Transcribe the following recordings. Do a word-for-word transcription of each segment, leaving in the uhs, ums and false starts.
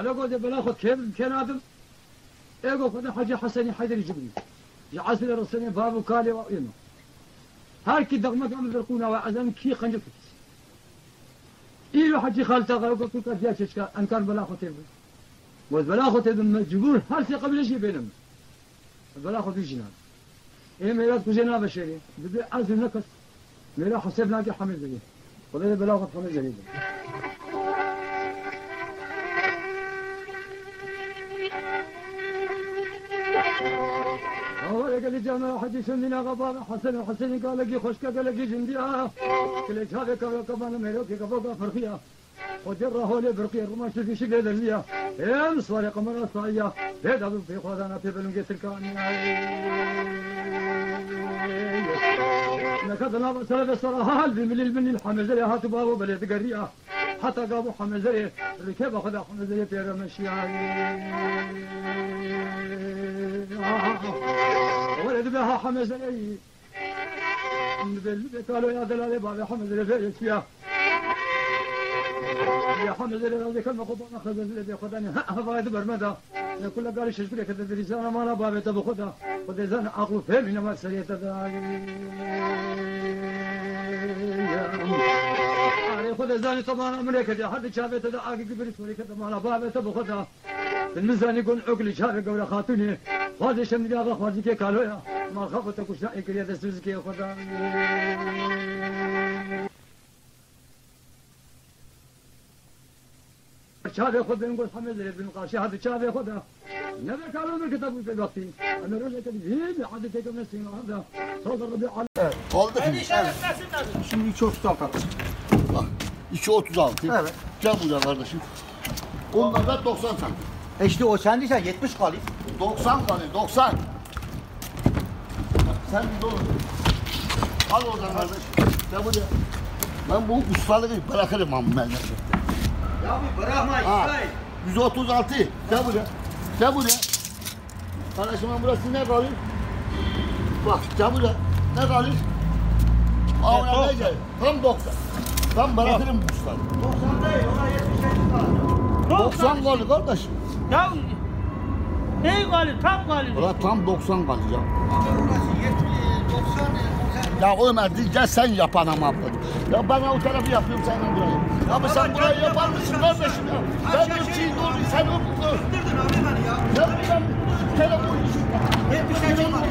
على قول بلاخذ كيف كان هذا ايقو خذ حاجه حسني حيدر يجيبني يعسل الرسول بابو كالي وإنه هاركي دغمك عم يرقونا وعزم كي خنجر إيلو حجي خالته قالوا كل كذا شيء أن كان بلاخذ تبي وذ بلاخذ تبي مجبور هل في قبل شيء بينهم بلاخذ في جنان إيه ميلاد كوزينا بشري بدي أزل نكس ميلاد حسبنا كي حمل زي وده بلاخذ حمل زي هو قال لي جانا حجي سندنا غبار حسن حسن قال لي خشكه قال لي جنديا كل هذا كمان ميلو كي كفوق فرقيه وجره هو برقيه رمش في شكل دليا ام صار قمر صايا هذا في خدانا في بلنجه الكاني نكذا لا بس صراحه من من الحمزه هات بابو بلد قريه حتى قابو حمزه ركب اخذ حمزه في رمشي ولد بها حمزه قالوا يا دلال بابا حمزه في فيها يا حمزه اللي كان مخبط اخذ الذي خداني هذا برمده كل قال ايش تقول كذا الرساله ما انا بابا تبو خذها خذ زين عقله فهم انما سريت خذ زاني طبعا امريكا حد شافت هذا عاقل قبل شوي كذا ما انا بابا تبو خذها الميزان يقول عقلي شافت قول خاتوني هذا شم يا اخو هذيك قالوا يا ما خافت كوش لا يقول هذا سوزكي خذها شافي خذ نقول حمد بن قاشي هذا شافي خذها نبي قالوا من كتابه في الوقت انا رجعت هي حد كده مسكين هذا صوت الربيع oldu şimdi. Şimdi iki otuz altı. Bak iki otuz altı. Evet. Gel buraya kardeşim. Onlar da doksan santim. E işte o sen değilsen yetmiş kalıyor. doksan kalıyor doksan. Sen de olur. Al oradan kardeş. Gel buraya. Ben bu ustalığı bırakırım ama memlekette. Ya bir bırakma İsmail. yüz otuz altı. Gel buraya. Gel buraya. Kardeşim burası ne kalıyor? Bak gel buraya. Ne kalıyor? Ağına ne gel? Tam doksan. Tam bırakırım bu ustalığı. doksan değil ona yetmiş kalıyor. doksan kalıyor kardeşim. Ya ne kalır? Tam kalır. Ulan tam doksan kalıyor ya. Orası yetmiş, doksan, Ya Ömer gel sen yap anam abladım. Ya ben o tarafı yapıyorum sen de burayı. Ya abi sen burayı yapar mısın kardeşim ya? Ben bir şey doğru sen o bunu. Öldürdün abi beni ya. Ya ben telefonu Hep bir şey çıkmadı.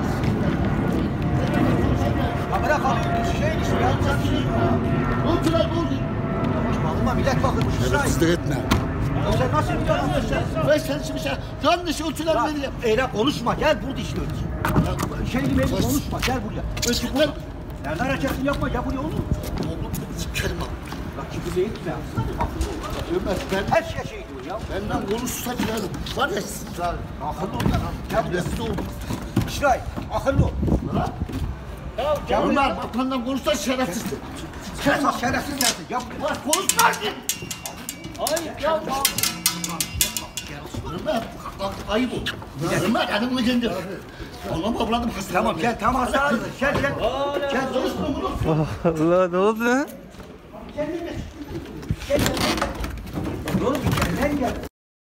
Ya bırak abi şey işte ya. Ultra dur. Konuşma millet bakırmış. Şerefsizlik etme. Ya sen nasıl biliyorsun? Ben sen şimdi şey yanlış ultra beni yap. Eyle konuşma gel burada işte ölçü. Şey gibi konuşma gel buraya. Ölçü koy. Nerede hareketini yapma gel buraya oğlum. Oğlum sikerim abi. Bak kibirliğe gitme. Ömer ben Her şey şey diyor ya. benden konuşsa girelim. Var ya Akıllı ol lan. Gel buraya. Rezil oldum. İsrail akıllı ol. Ya Ömer bak benden konuşsa şerefsiz. Sen şerefsiz dersin. Gel buraya. Bak konuşma ki. Hayır ya. Ömer bak ayıp ol. Ömer adamını kendi. Allah'ım abladım hasta. Tamam gel tam hasta. Gel gel. Gel Konuşma bunu. Allah ne oldu? Oğlum gel lan gel.